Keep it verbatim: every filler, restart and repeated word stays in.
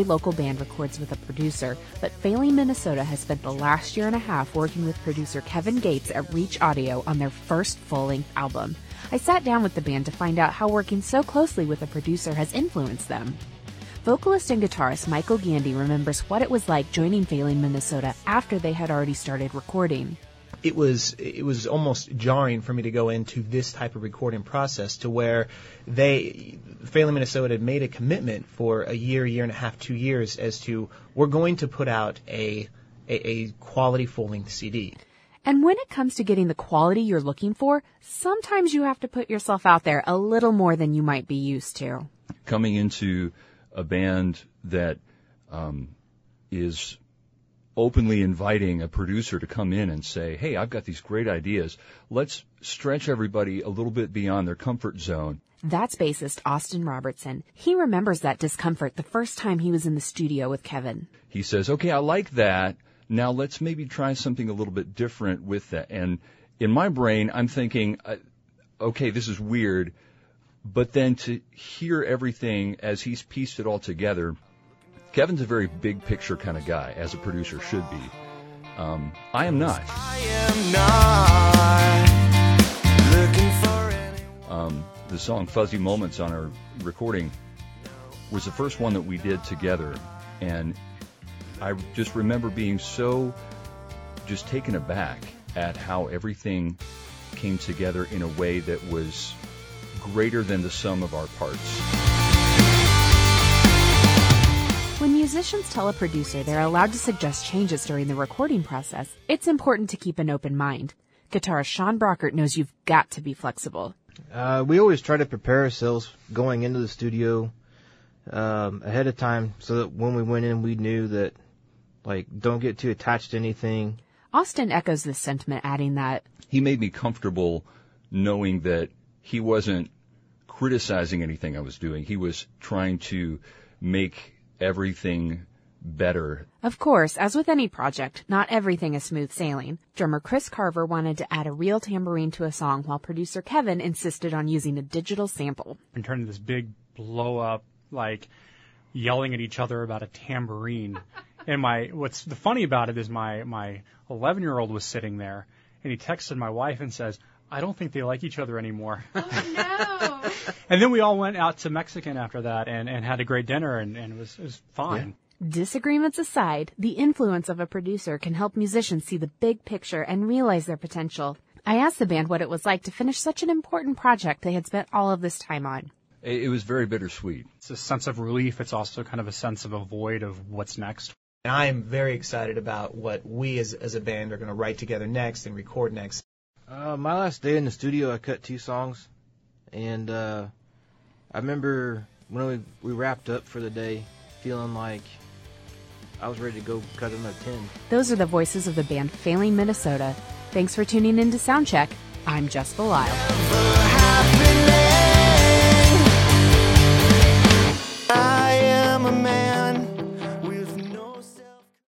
every local band records with a producer, but Failing Minnesota has spent the last year and a half working with producer Kevin Gates at Reach Audio on their first full-length album. I sat down with the band to find out how working so closely with a producer has influenced them. Vocalist and guitarist Michael Gandy remembers what it was like joining Failing Minnesota after they had already started recording. It was it was almost jarring for me to go into this type of recording process to where they, Failing Minnesota, had made a commitment for a year, year and a half, two years as to we're going to put out a a, a quality full-length C D. And when it comes to getting the quality you're looking for, sometimes you have to put yourself out there a little more than you might be used to. Coming into a band that um, is openly inviting a producer to come in and say, hey, I've got these great ideas. Let's stretch everybody a little bit beyond their comfort zone. That's bassist Austin Robertson. He remembers that discomfort the first time he was in the studio with Kevin. He says, okay, I like that. Now let's maybe try something a little bit different with that. And in my brain, I'm thinking, uh, okay, this is weird. But then to hear everything as he's pieced it all together, Kevin's a very big picture kind of guy, as a producer should be. Um, I am not. I am not looking for anyone. Um, the song Fuzzy Moments on our recording was the first one that we did together. And I just remember being so just taken aback at how everything came together in a way that was greater than the sum of our parts. When musicians tell a producer they're allowed to suggest changes during the recording process, it's important to keep an open mind. Guitarist Sean Brockert knows you've got to be flexible. Uh, we always try to prepare ourselves going into the studio um, ahead of time so that when we went in, we knew that, like, don't get too attached to anything. Austin echoes this sentiment, adding that he made me comfortable knowing that he wasn't criticizing anything I was doing. He was trying to make everything better. Of course, as with any project, not everything is smooth sailing. Drummer Chris Carver wanted to add a real tambourine to a song, while producer Kevin insisted on using a digital sample. And turned this big blow up, like yelling at each other about a tambourine. And my what's the funny about it is my my eleven year old was sitting there, and he texted my wife and says, I don't think they like each other anymore. Oh, no. And then we all went out to Mexican after that and, and had a great dinner, and, and it was, it was fine. Yeah. Disagreements aside, the influence of a producer can help musicians see the big picture and realize their potential. I asked the band what it was like to finish such an important project they had spent all of this time on. It, it was very bittersweet. It's a sense of relief. It's also kind of a sense of a void of what's next. And I am very excited about what we as, as a band are going to write together next and record next. Uh, my last day in the studio, I cut two songs, and uh, I remember when we, we wrapped up for the day, feeling like I was ready to go cut another ten. Those are the voices of the band Failing Minnesota. Thanks for tuning in to Soundcheck. I'm Jess Belisle.